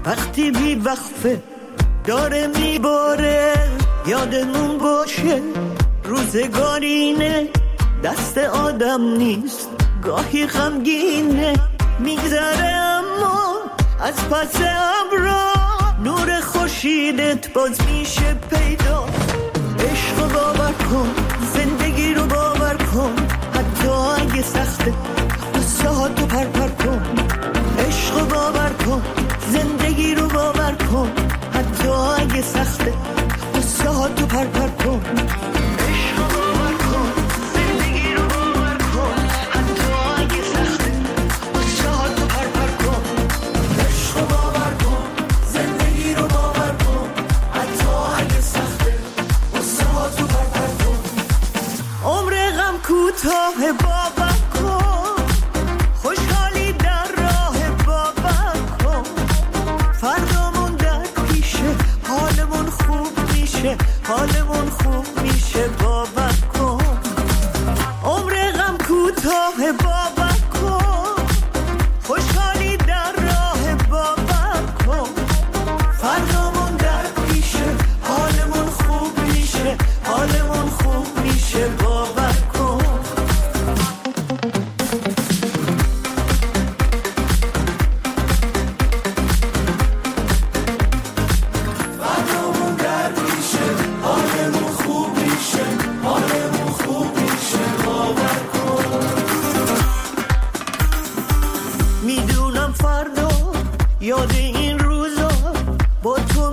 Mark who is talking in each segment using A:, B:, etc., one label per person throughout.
A: وقتی بی وقفه داره میباره، یادمون باشه روزگارینه، دست آدم نیست، گاهی غمگینه، میگذره اما از پس ابرا نور خورشیدت باز میشه پیدا. عشق باور کن، زندگی رو باور کن، حتی اگه سخته قصه ها تو پر کن. عشق باور کن، زندگی رو باور کن، حتی اگه سخته قصه ها تو پر کن. عشق باور کن، زندگی رو باور کن، حتی اگه سخته قصه ها تو پر کن. عشق باور کن، زندگی رو باور کن، حتی اگه سخته قصه ها تو پر کن. عمر غم کوتاه باور کن، خوشحالی در راه باور کن، فردامون در پیشه، حالمون خوب میشه، حالمون خوب میشه، باور کن. عمر غم کوتاه باور کن، خوشحالی در راه باور کن، فردامون در پیشه، حالمون خوب میشه، حالمون خوب میشه، باور کن. میدونم فردا یاد این روزا با تو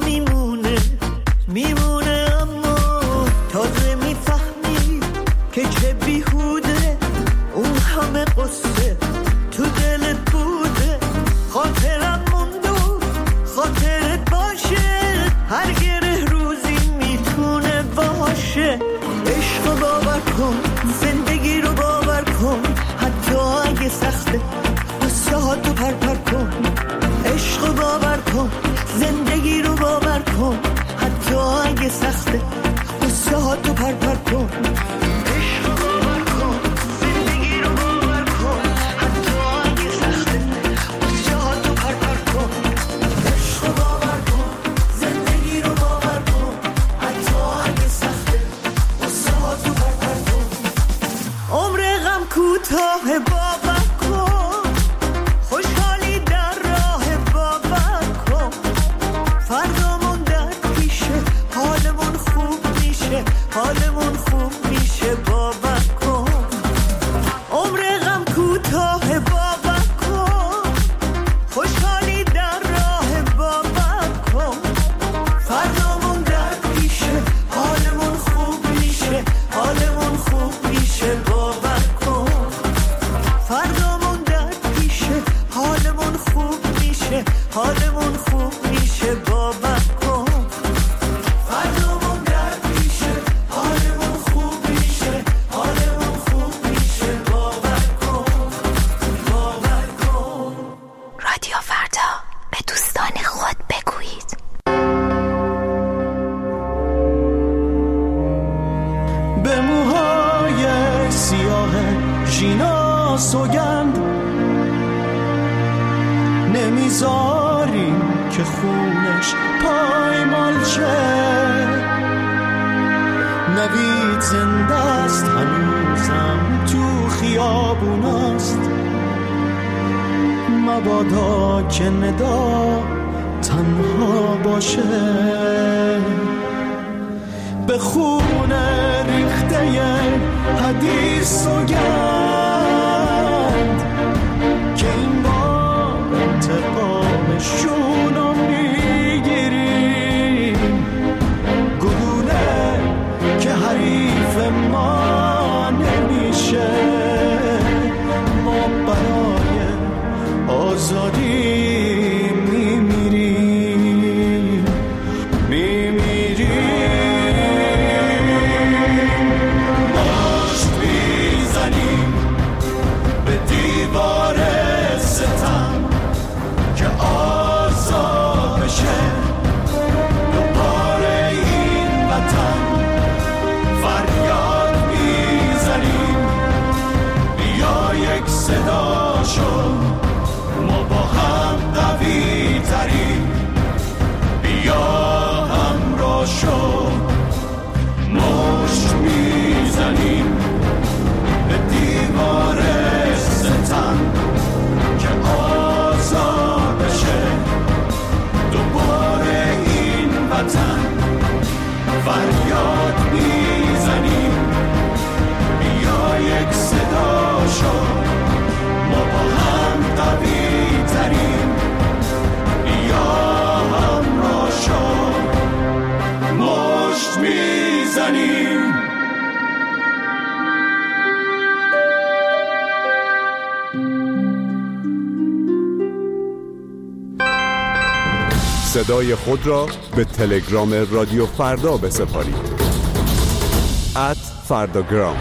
A: میمونه، اما تازه میفهمی که چه بیهوده اون همه قصه تو دلت بوده. خاطرم موندو خاطرت باشه، هر گره روزی میتونه باشه. عشق باور کن، زندگی رو باور کن، حتی اگه سخته قصه ها تو پر کن. عشق باور کن، زندگی رو باور کن، حتی اگه سخته قصه ها تو پر کن. عشق باور کن، زندگی رو باور کن، حتی اگه سخته قصه ها تو پر کن. عشق باور کن، زندگی رو باور کن، حتی اگه سخته قصه ها تو پر کن. عمر غم کوتاه باور کن، خوشحالی در راه باور کن، فردامون در پیشه، حالمون خوب میشه، حالمون خوب میشه، باور کن. عمر غم کوتاه باور کن، خوشحالی در راه باور کن، فردامون در پیشه، حالمون خوب میشه، حالمون خوب میشه، باور کن. فردامون در پیشه، حالمون خوب میشه، حالمون خوب میشه، باور کن. فردامون در پیشه، حالمون خوب میشه، حالمون خوب میشه، باور کن، باور کن.
B: رادیو فردا، به دوستان خود بگویید.
C: به موهای سیاه ژینا سوگند نمیذاریم که خونش پایمال شه. نوید زنده است هنوزم تو خیابوناست، مبادا که ندا تنها باشه. به خون ریخته حدیث سوگند که این بار انتقامشون رو میگیریم. گلوله که حریف ما نمیشه، ما برای آزادی میمیریم، میمیریم. مشت میزنیم به دیوار ستم که آزاد بشه دوباره این وطن. فریاد میزنیم بیا یک صدا شو، ما با هم قوی تریم. شو مشت میزنیم به دیوار ستم که آزاد بشه دوباره این وطن. فریاد میزنیم بیا یک صدا شو ما با هم قوی تریم بیا همراه شو مشت میزنیم.
D: صدای خود را به تلگرام رادیو فردا بسپارید. @فرداگرام.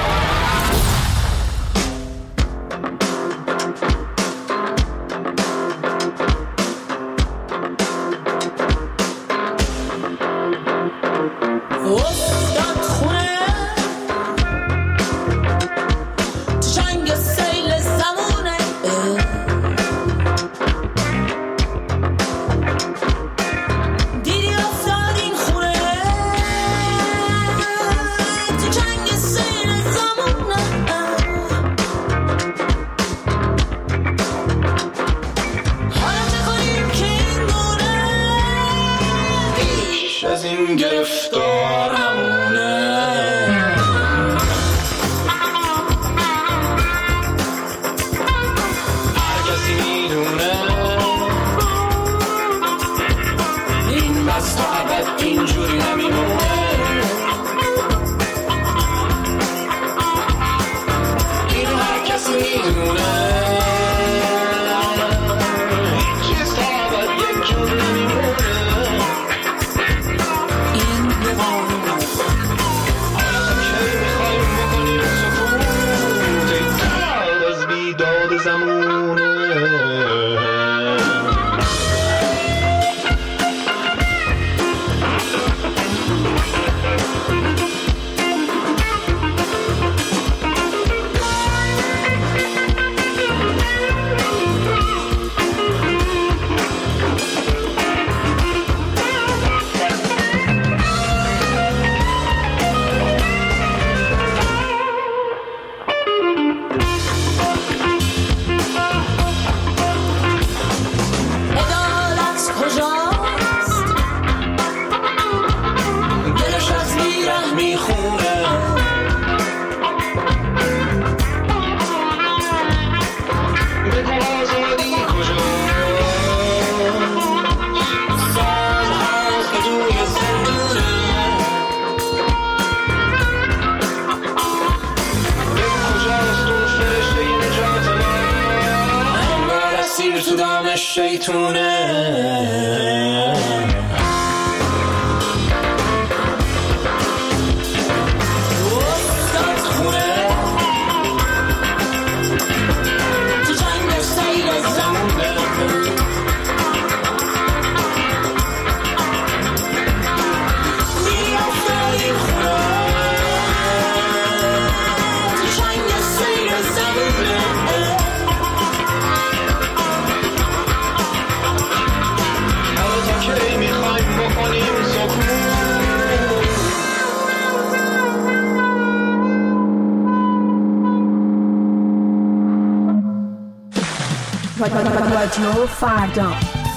E: رادیو فردا.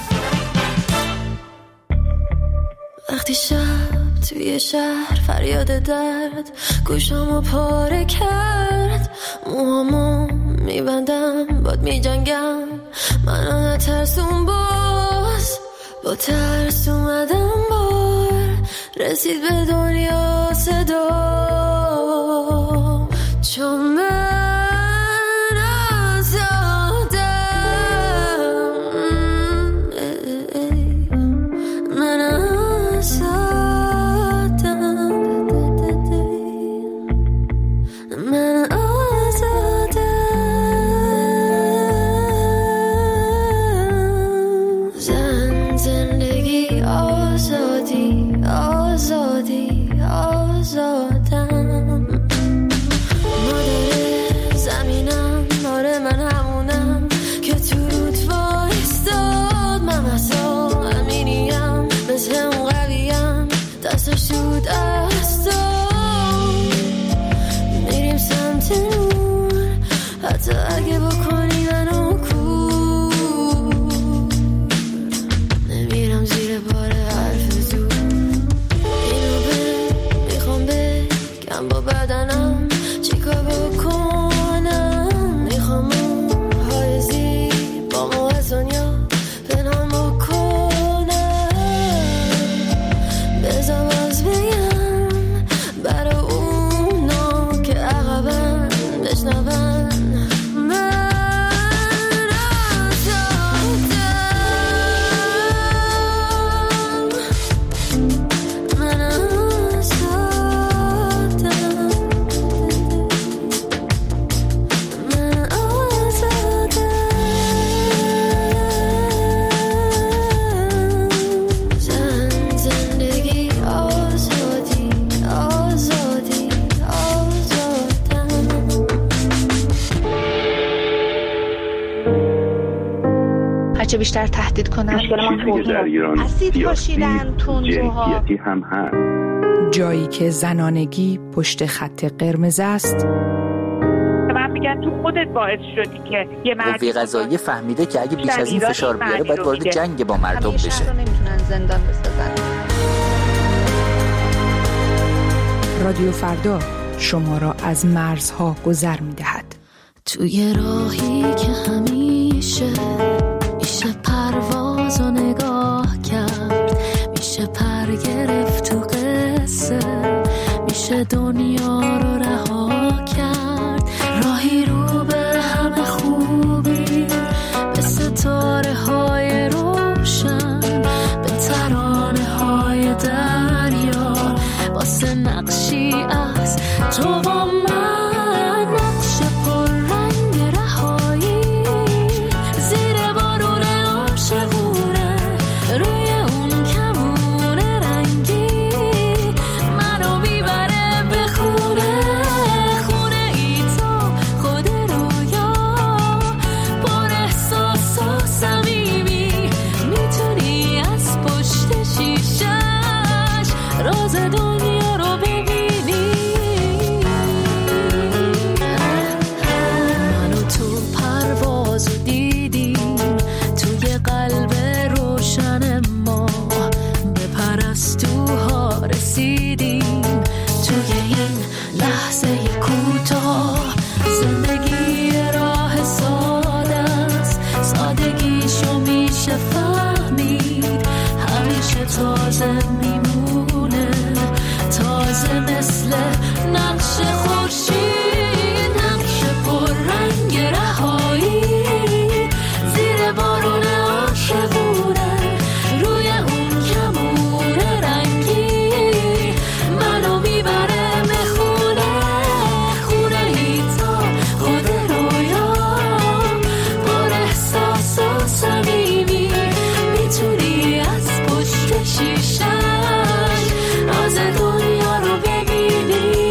F: وقتی شب توی شهر فریاد درد گوشامو پاره کرد، موهامو میبندم باد میجنگم، منو نترسون باز، با ترس اومدم بار رسید به دنیا صدا، چون من زندگی آزادی آزادی آزادی بزن باز بگم برای اونا که عقبن بشنون
E: چه بیشتر تهدید کنن.
G: در ایران
E: اسید پاشیدن تندروها
G: هم هست.
H: جایی که زنانگی پشت خط قرمز است.
I: من میگن تو خودت باعث شدی که یه مرد
J: قوه قضاییه فهمیده که اگه بیش از این فشار بیاره باید وارد جنگ با مردم بشه.
E: شهر رو نمیتونن زندان بسازن.
H: رادیو فردا شما را از مرزها گذر میدهد.
F: توی راهی که همیشه میشه پرواز و نگاه کرد، میشه پر گرفت تو قصه، میشه دنیا رو رها کرد. راهی رو به همه خوبی، به ستاره های روشن، به ترانه های دریا، واسه نقشی از تو و من. نقش پر رنگ رهایی زیر بارون عاشقونه، روی اون کمون رنگی منو میبره به خونه. خونه ای تو خود رویا، پر احساس و صمیمی، میتونی از پشت شیشش راز دنیا رو ببینی. منو تو پرواز دیدیم، توی قلب روشن ما به پرستوها رسیدیم. توی این لحظه کوتاه زندگی راه ساده است، سادگیشو میشه فهمید. همیشه تازه میمونه، تازه مثل نقش خورشید. نقش پر رنگ رهایی زیر بارون عاشقونه، روی اون کمون رنگی منو میبره به خونه. خونه ای تا خود رویا، پر احساس و صمیمی، میتونی از پشت شیشش راز دنیا رو ببینی.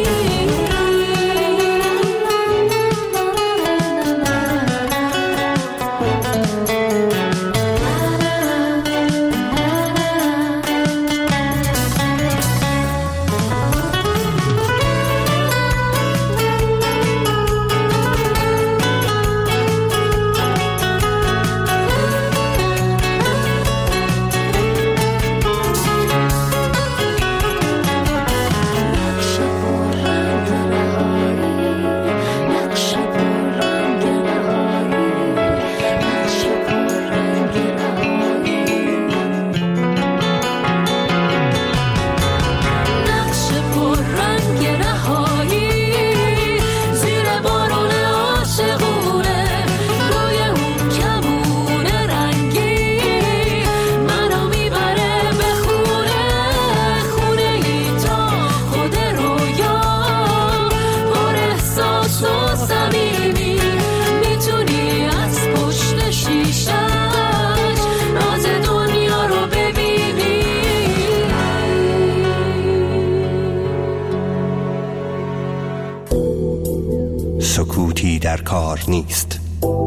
K: سکوتی در کار نیست.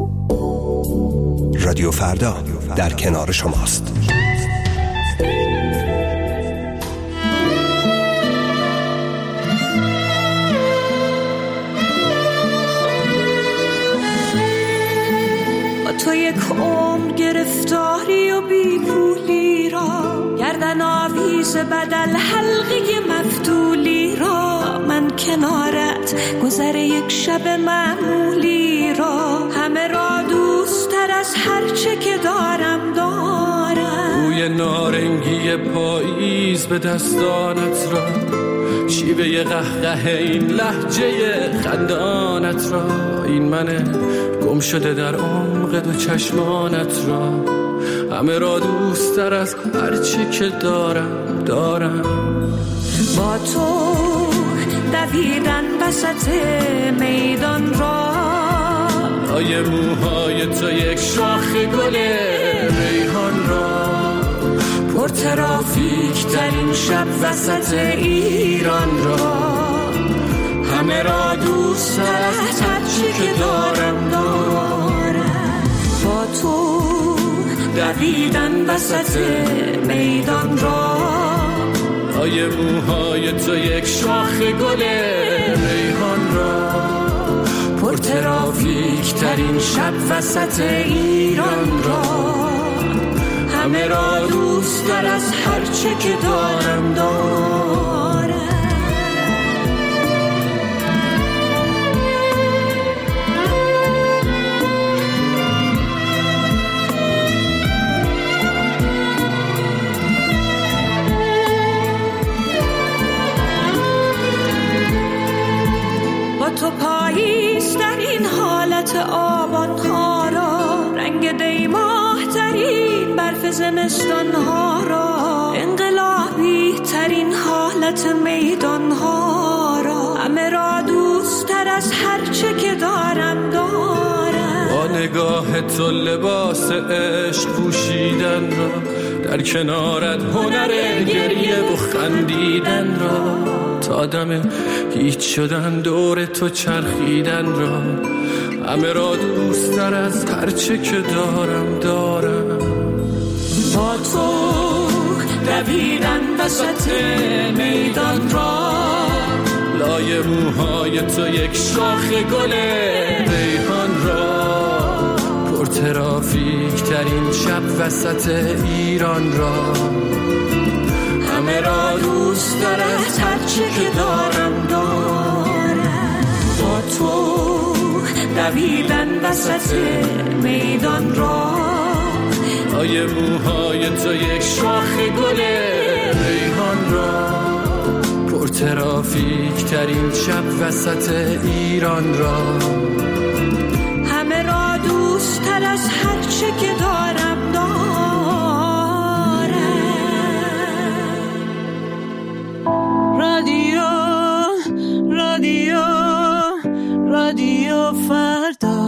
K: رادیو فردا در کنار شماست.
A: با تو یک عمر گرفتاری و بیپولی را، گردن آویز بدل حلقه مفتولی را، من کنارت گذر یک شب معمولی را، همه را دوست تر از هر چه که دارم.
C: روی
G: بوی نارنگی پاییز به دستانت را، شیوه قهقه این لهجه خندانت را، این من گم شده در عمق دو چشمانت را، همه را دوست تر از هرچی که دارم
F: با تو دویدن وسط میدان را،
G: لای موهای تو یک شاخ گل ریحان را، پر ترافیک ترین شب وسط ایران را، همه را دوست تر از هرچی که دارم
F: با تو دویدن وسط میدان را،
G: لای موهای تو یک شاخ گل ریحان را، پر ترافیک ترین شب وسط ایران را، همه را دوست تر از هرچه که دارم
F: تو پاییز در این حالت آبان ها را، رنگ دیماه ترین برف زمستان ها را، انقلابی ترین حالت میدان ها را، همه را دوست تر از هرچه که دارم
G: با نگاه تو لباس عشق پوشیدن را، در کنارت هنر گریه و خندیدن را، تا دم هیچ شدن دور تو چرخیدن را، همه را دوست تر از هرچه که دارم
F: با تو دویدن وسط میدان را،
G: لای موهای تو یک شاخ گل ریحان را، پر ترافیک ترین شب وسط ایران را، همه را دوست تر از هرچی که دارم با تو دویدن وسط میدان را، لای موهای تو یک شاخ گل ریحان را، پر ترافیک ترین شب وسط ایران را،
F: همه را دوست تر از هرچه که دارم
A: رادیو فردا.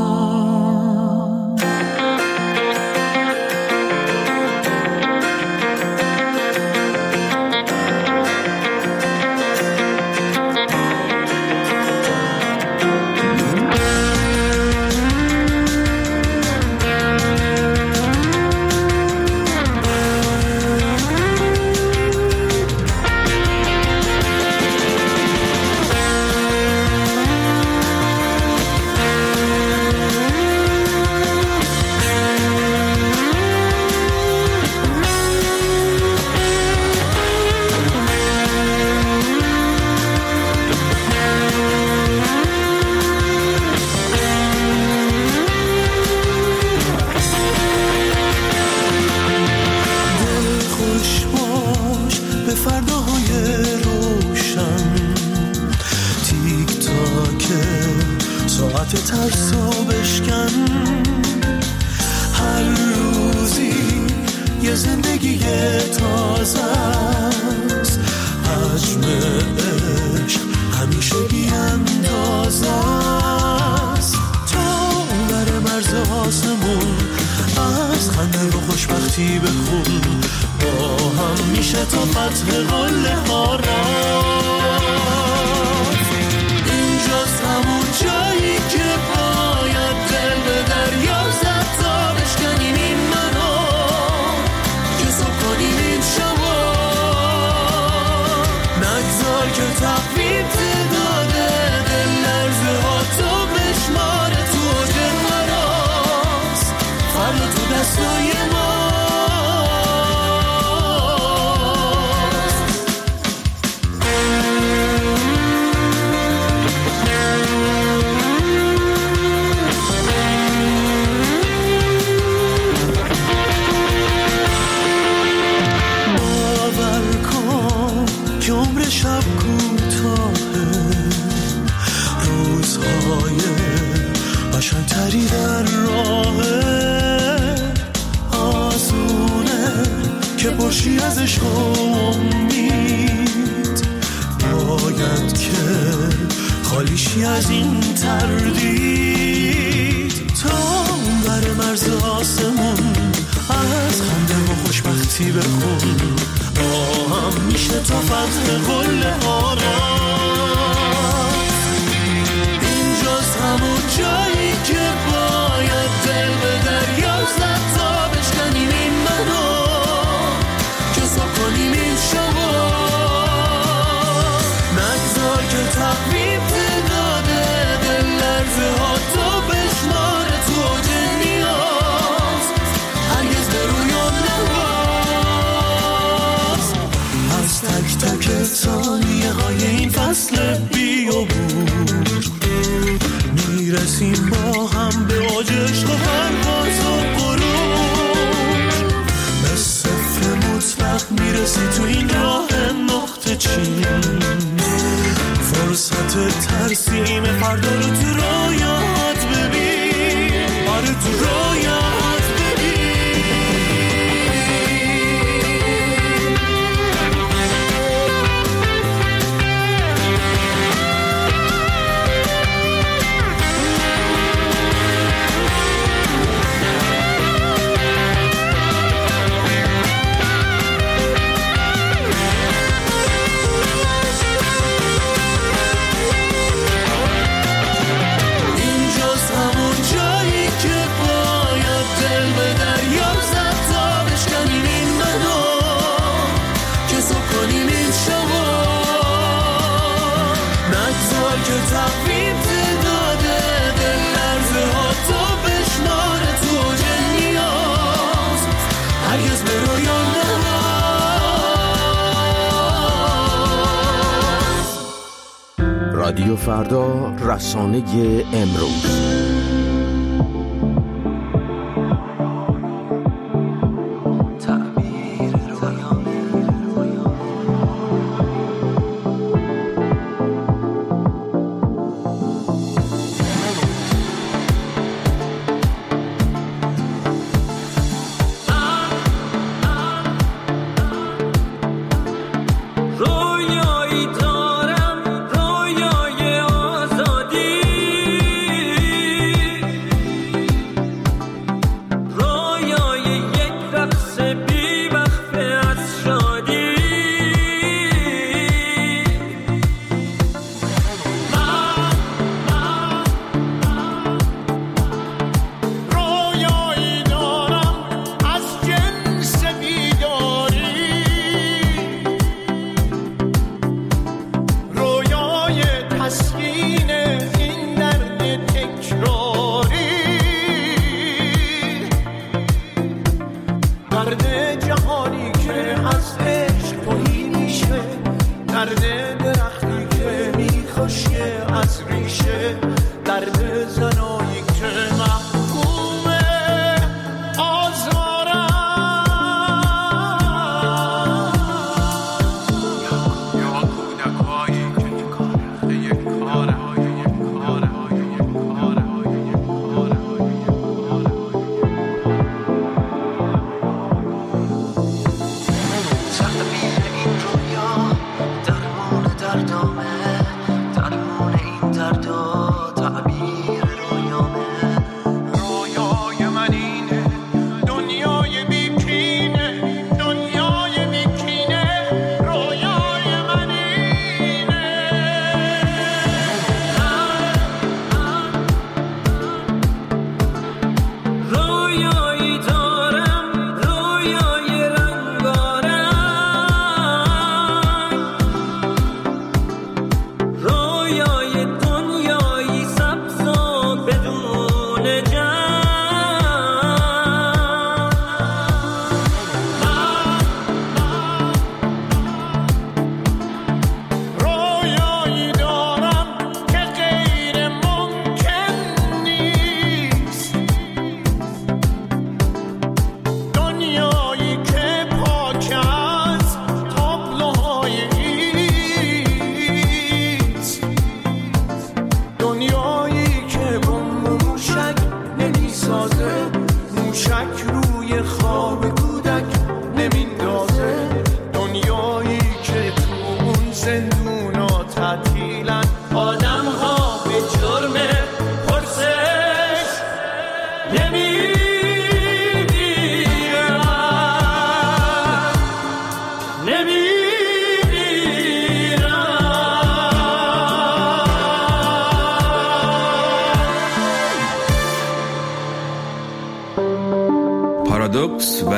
C: ترسو بشکن، هر روزی یه زندگی تازه است، حجم عشق همیشه بی‌اندازه است، تا بر مرز آسمون از خنده و خوشبختی بخون، با هم میشه تا فتح قله ها رفت، اینجاست همون جایی که باید دل به دریا زد تا بشکنیم این منو که صبح کنیم این شما، نگذار که تقویم تعداده دل لرزه ها تو بشمار تو اوج مراست، فردا تو دستای ما. طول شب کوتاهه، روزهای قشنگتری در راهه، آسونه که پرشی از عشق و امید، باید که خالیشی از این تردید، تا بر مرز آسمون از خنده و خوشبختی بخون، با هم میشه تا فتح قله آرام. اینجاست همون جایی که باید دل به دریا زد تا بشکنیم این منو، که صبح کنیم این شبا، نگذار که تقویم تعداده دل لرزه ها تو بشماره تو اوج نیاز، هرگز به رویان نواز. از تک تک ثانیه های این فصل بیابون میرسیم با هم به اوج عشق و پرواز و غروب، به صفر مطلق میرسی تو این راه نقطه چین، فرصت ترسیم فردا رو تو رویات ببین، آره تو رویات ببین.
L: رادیو فردا، رسانه امروز.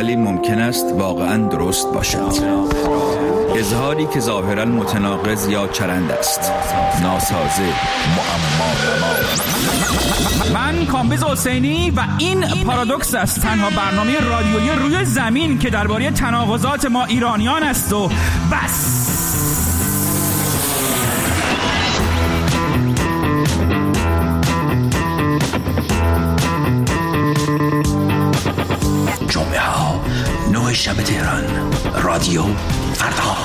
M: ولی ممکن است واقعاً درست باشد. اظهاری که ظاهراً متناقض یا چرند است، ناسازه، معما.
N: من کامبیز حسینی و این پارادوکس است، تنها برنامه رادیویی روی زمین که درباره تناقضات ما ایرانیان است و بس.
O: جمعه ها 9 شب تهران، رادیو فردا.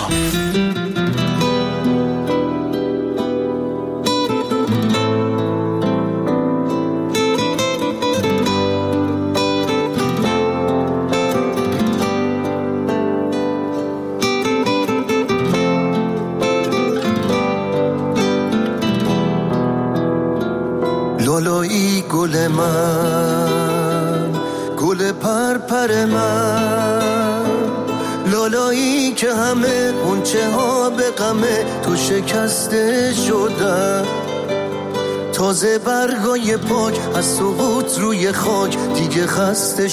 C: لالایی گل من، گل پرپر من، لالایی که همه اونچه ها به غمه تو شکسته شدن، تازه برگای پاک از سقوط روی خاک دیگه خسته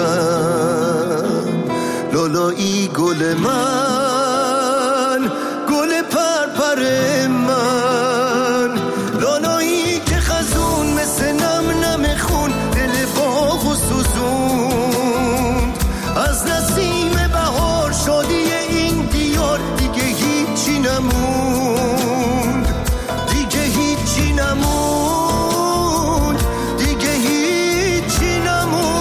C: شدن. لالایی گل من، گل پرپر من، لالایی که خزون مثل نم نم خون دل باغ و سوزوند، از نسیم بهار شادی این دیار دیگه هیچی نموند، دیگه هیچی نموند، دیگه هیچی نموند.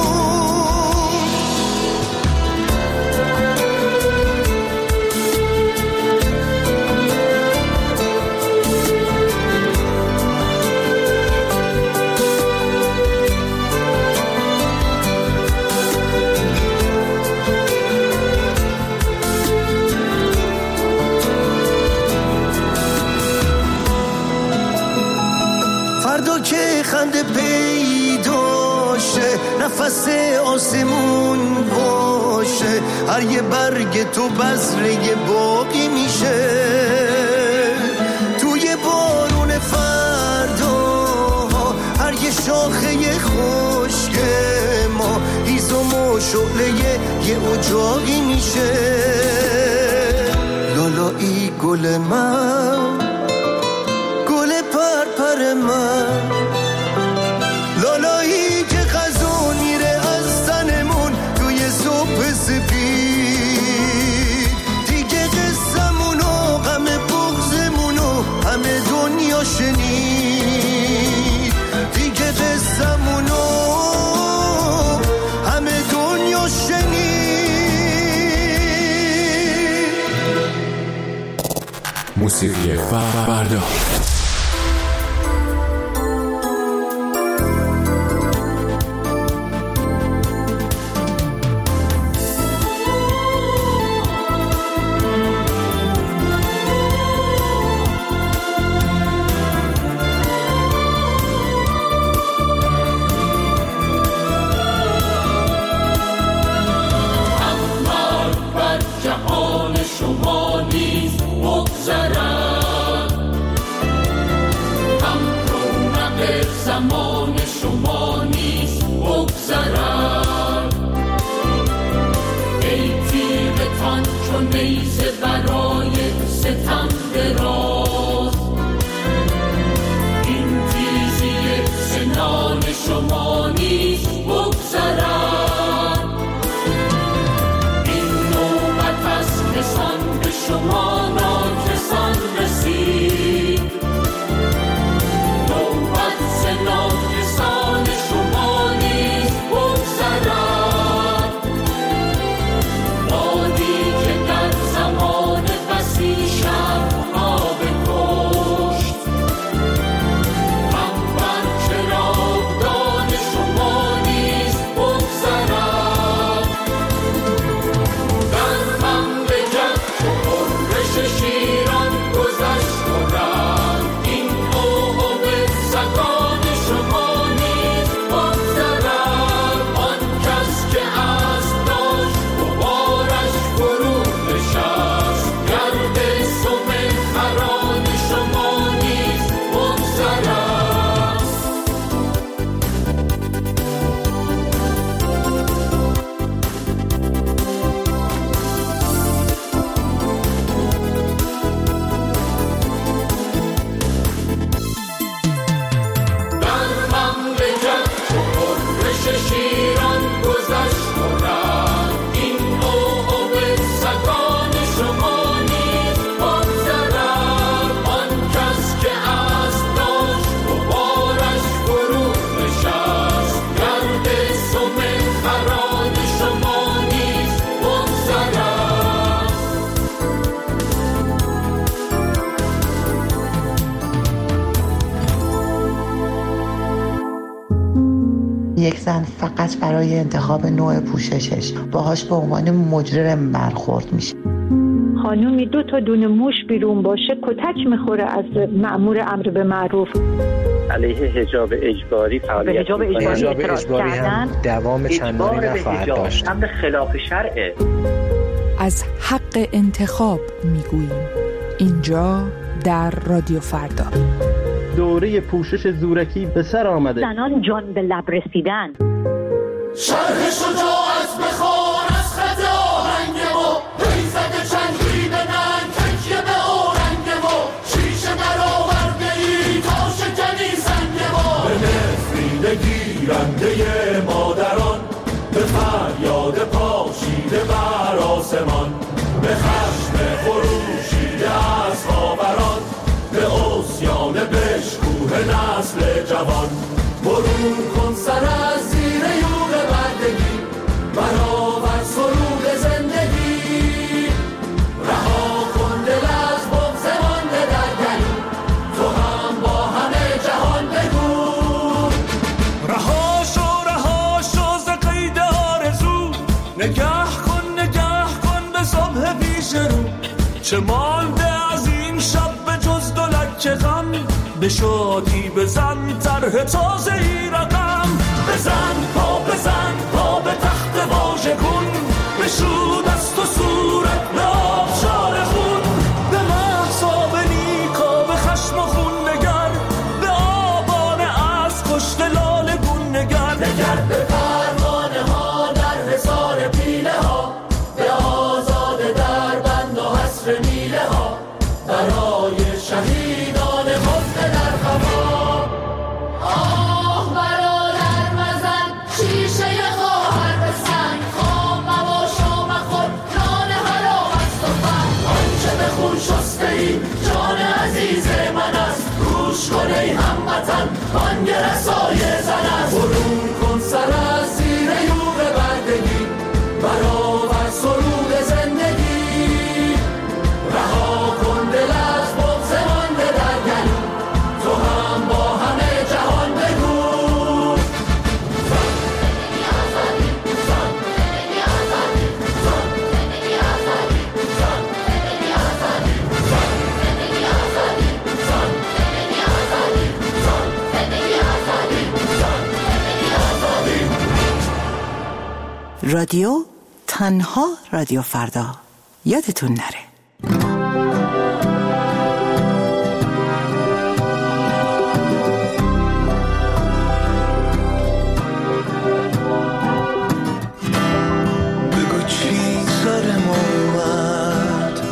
C: فردا که خنده پیدا شه، نفس آسمون باشه، هر یه برگ تو بذره باقی میشه، توی بارون فردا هر یه شاخه خشک ما هیزم و شعله یه اجاقی میشه. لالایی گل من، گل پرپر من، لالایی که خزون میره از تنمون توی صبح سپید، دیگه قصمونو غم بغضمونو همه دنیا شنید، دیگه قصمونو همه دنیا شنید.
L: موسیقی فردا.
P: یک زن فقط برای انتخاب نوع پوششش باهاش به عنوان مجرم برخورد میشه.
Q: خانومی 2 تا دونه موش بیرون باشه کتک میخوره از مأمور امر به معروف.
R: علیه حجاب اجباری فعالیت
S: حجاب اجباری هم دوام چندانی نخواهد داشت.
R: امر خلاف شرعه.
H: از حق انتخاب میگوییم اینجا در رادیو فردا.
T: دوره پوشش زورکی به سر آمده.
Q: زنان جان به لب رسیدن.
C: شرح شجاعت بخوان از خط آهنگ ما، بیزد چنگی به ننگ تکیه به آرنگ ما، شیشه در آورده ای تا شکنی سنگ ما. به نفرین گیرنده مادران، به فریاد پاشیده بر آسمان، به خشم خروشیده از خاوران، به عصیان بشکوه نسل جوان. برون کن سر از زیر یوغ بردگی، برآور سرود زندگی. رها کن دل از بغض مانده در گلو، تو هم با همه جهان بگو.
G: رها شو ز قید آرزو، نگه کن به صبح پیش رو. چه مانده از این شب به جز دلک غم، به شادی بزن طرح تازه ای رقم. بزن پا به تخت واژه کن، بشو دست و صورت به آبشار خون. به محصاب نیکا به خشم و خون نگر، به آبان از کشت لاله گون نگر.
C: به پروانه ها در حصار پیله ها، به آزاده در بند و حصر میله ها، برای شهیدان خفته در خفا. آه برادر مزن شیشه خواهر به سنگ، خام مباش و مخور نان حرام است و فن. آنچه به خون شسته ای جان عزیز من است، گوش کن ای هموطن بانگ رسای زن است. برون کن سر از زیر یوغ بردگی، برآور سرود زندگی. رها کن دل از بغض مانده در گلو، تو هم با همه جهان بگو. زندگی آزادی، زندگی آزادی، زندگی آزادی، زندگی آزادی، زندگی آزادی، زندگی آزادی، زندگی آزادی، زندگی آزادی.
P: رادیو تنها رادیو فردا، یادتون نره.
C: بگو چی سرم اومد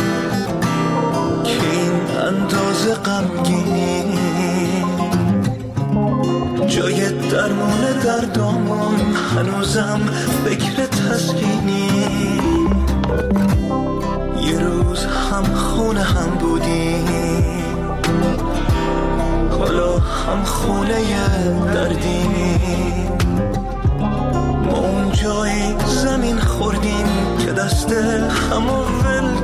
C: که این اندازه غمگینی، جای درمون دردامون هنوزم فکر تسکینی. یه روز هم خونه هم بودیم، حالا هم خونه دردیم. ما اون جایی زمین خوردیم که دست همو ول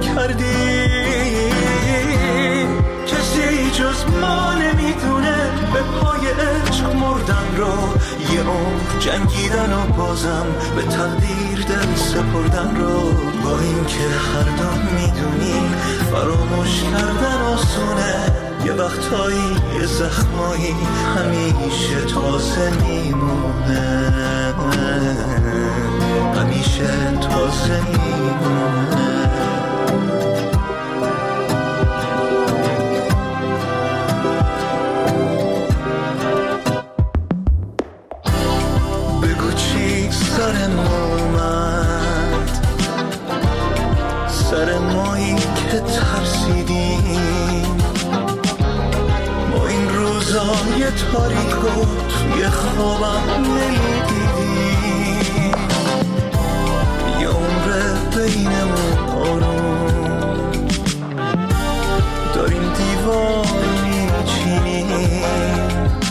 C: کردیم. کسی جز ما نمیدونه به پای عشق مردن رو، یه عمر جنگیدن و بازم به تقدیر دل سپردن رو. با این که هر دو میدونیم فراموش کردن آسونه، یه وقتایی یه زخمایی همیشه تازه میمونه، همیشه تازه میمونه. بگو چی سرم اومد، سر مایی که ترسیدیم. ما این روزای تاریکو توی خوابم نمیدیدیم. یه عمر بینمون آروم داریم دیوار میچینیم.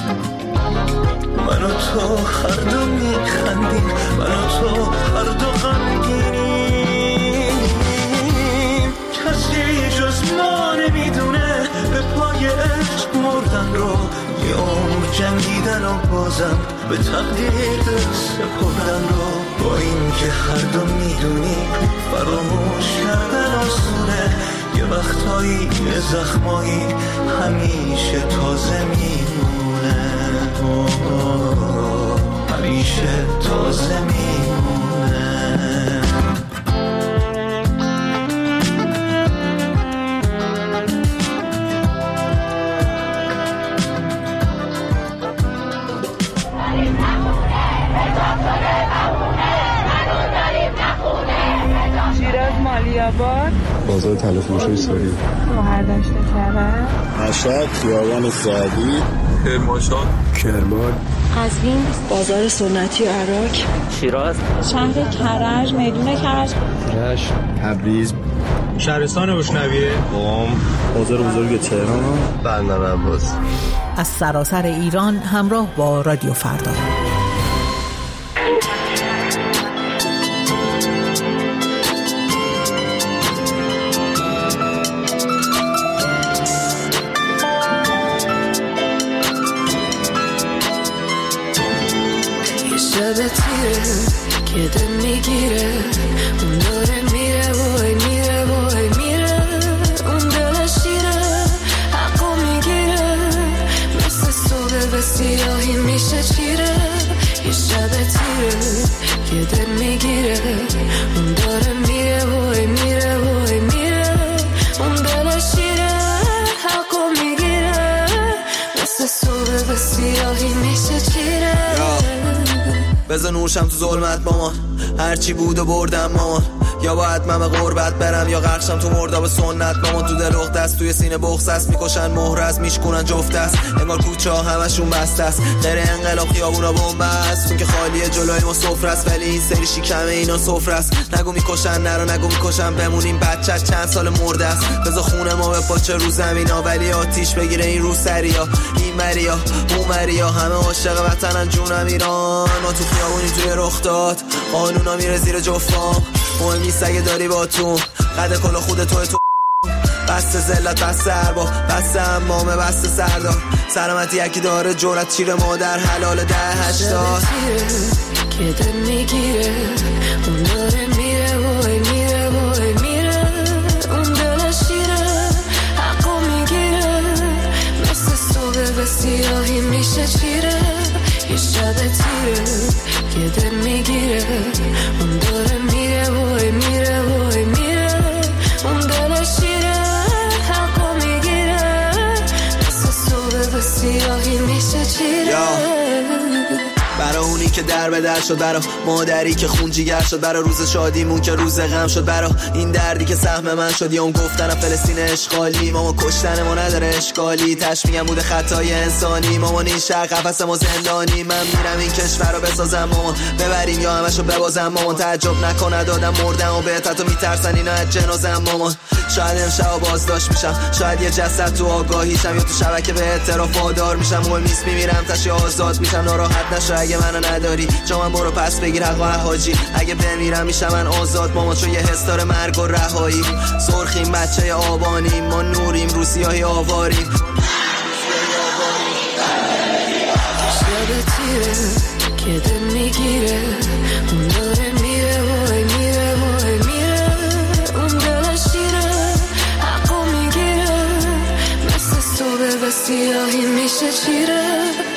C: من و تو هر دو میخندیم، من و تو هر دو غمگینیم. کسی جز ما نمیدونه به پای عشق مردن رو یه عمر جنگیدن و بازم به تقدیر دست سپردن رو با این که هر دو میدونیم فراموش کردن آسونه یه وقتایی یه زخمایی همیشه تازه میمونه همیشه تازه میمونه
E: شیراز مالیاباد
U: بازار تلفروشی سوری
E: شهرداشت کرد
U: مشهد خیابان سعدی
G: کرمانشاه
U: کرمان
E: قزوین بازار سنتی عراق
R: شیراز
E: شهر کرج میدون کرج
U: رشت تبریز
T: شهرستان بشنویه
U: قم بازار بزرگ تهران بندر عباس
V: از سراسر ایران همراه با رادیو فردا.
F: شب تیره که دل میگیره اون داره میره وای میره وای میره اون دل شیره حقو میگیره مثل صبح به سیاهی میشه چیره یه شب تیره که دل میگیره اون داره میره وای میره وای میره اون دل شیره حقو میگیره مثل صبح به سیاهی میشه چیره
C: بزن نوشم تو ظلمت مامان هرچی بود و بردم مامان یا باید من به غربت برم یا غرقشم تو مرداب سنت مامان تو دل اخت است توی سینه بغض است میکشن مهر است میشکنن جفت است انگار کوچه ها همشون بسته است غیر انقلاب خیابونا بمب است چون که خالیه جلوی ما سفره است ولی این سری شیکمه اینا سفره است نگو میکشن نرو نگو میکشن بمونیم بچه چند سال مرده است بذار خونه ما به پاچه رو زمینا ولی آتیش بگیره این رو سریا این مریا اون مریا همه عاشق وطنن جونم ایران ما تو خیابونی توی رخ داد قانونا میره زیر جفام مهم نیست اگه داری با تو قد کلا خود توی تو بسته زلت بسته اربا بسته امامه بسته سردار سلامتی یکی داره جورت چیر مادر حلال 10-80
F: که دل میگیره اون داره میره وای میره وای میره اون دل شیره حقو میگیره مثل صبح به سیاهی میشه چیره یه شب تیره که دل میگیره اون داره میره وای میره وای میره اون دل شیره حقو میگیره مثل صبح به سیاهی میشه چیره
C: برای اونی که در به در شد برای مادری که خون جیگر شد برای روز شادیمون که روز غم شد برای این دردی که سهم من شد یا اون گفتن فلسطین اشغالی ماما کشتن ما نداره اشکالی تشمیعم بوده خطای انسانی مامان این شهر قفس ما زندانی من میرم این کشور رو بسازم مامان ببریم یا همشو ببازم مامان تعجب نکنه دادم مردم و بهت حتی میترسن اینا از جنازم مامان شاید امشب بازداشت میشم شاید یه جسد تو آگاهیشم یا تو شبکه به اعتراف وادار میشم مهم نیست میمیرم تشی آزاد میشم ناراحت نشو اگه منو نداری جا من برو پس بگیر حق و حاجی اگه بمیرم میشم من آزاد مامان چون یه حس داره مرگ و رهایی سرخیم بچه آبانیم ما نوریم رو سیاهی آواریم
F: شب تیره که دل میگیره اون داره میره وای میره وای میره اون دل شیره حقو میگیره مثل صبح به سیاهی میشه چیره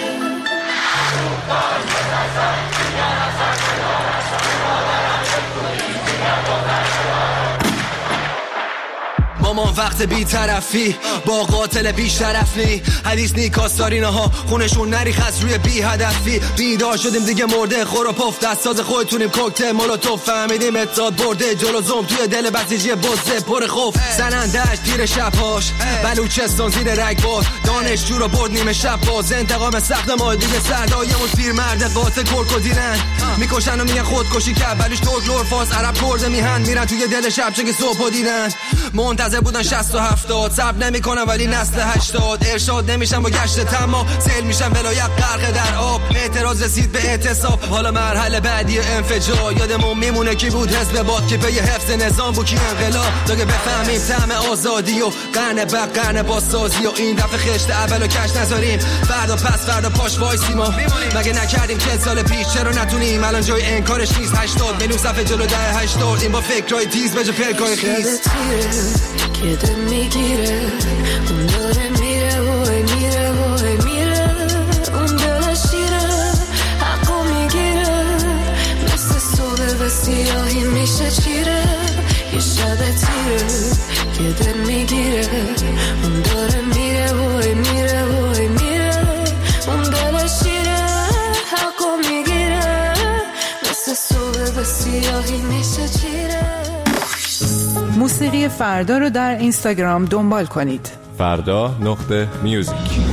C: مامان وقت بی طرفی با قاتل بیش طرفی حدیث نیکاستارینه ها خونشون نریخ از روی بی هدفی بیدار شدیم دیگه مرده خور و پف دستاز خودتونیم کوکتل مولوتوف فهمیدیم اتحاد برده جلو زوم توی دل بسیجی بزه پر خوف زنندش تیر شبهاش بلوچستان زیر رگبار دانشجو رو برد نیمه شب باز انتقام سخت ما دیگه سردایمون پیر مرد قاتل کرکو دیرن میکشن و میگن خودکشی کرد بلیش ترک لور فارس عرب کرده میهن میرن توی دل شب چه که صبح دیدن منتظر
B: زنده بودن 60 و 70 صبر نمیکنن ولی نسل 80 ارشاد نمیشن با گشت تما سیل میشن ولایت غرق در آب اعتراض رسید به اعتصاب حالا مرحله بعدی انفجار یادمون میمونه کی بود حزب باد که به حفظ نظام بود کی انقلاب تا که بفهمیم طعم آزادی و قرن بعد قرن بازسازی و این دفعه خشت اولو کش نذاریم فردا پس فردا پاش وایسیم مگه نکردیم 40 سال پیش چرا نتونیم الان جای انکارش نیست 80 میلیون صفحه جلو ده 80 این با فکرای تیز به جا پلکای خیز
C: که دل میگیره اون داره میره وای میره وای میره اون دل شیره حقو میگیره مثل صبح به سیاهی میشه چیره یه شب تیره که دل میگیره اون داره میره وای میره وای میره اون دل شیره حقو میگیره مثل صبح به سیاهی میشه چیره.
H: موسیقی فردا رو در اینستاگرام دنبال کنید.
D: فردا.music.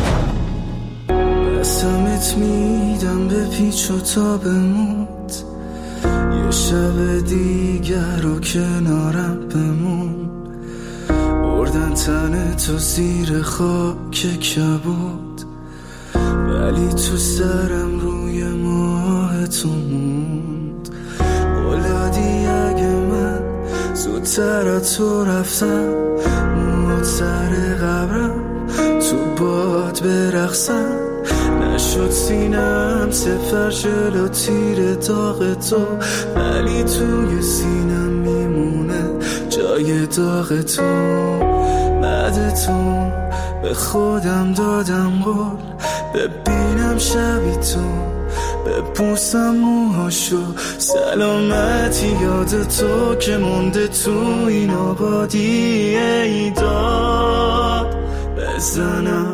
C: قسمت میدم به پیچ و تابموت یه شب دیگر رو کنارم بمون بردن تن تو زیر خاک کبود ولی تو سرم روی ماه تو موند بلادی اگه من زودتر تو رفتم موت سر قبرم تو باد برقصم نشد سینم سفر جلو تیر داغ تو ولی توی سینم میمونه جای داغ تو بعد تو به خودم دادم قول ببینم شبی تو بپوسم موهاشو سلامتی یاد تو که مونده تو این آبادی ای داد بزنم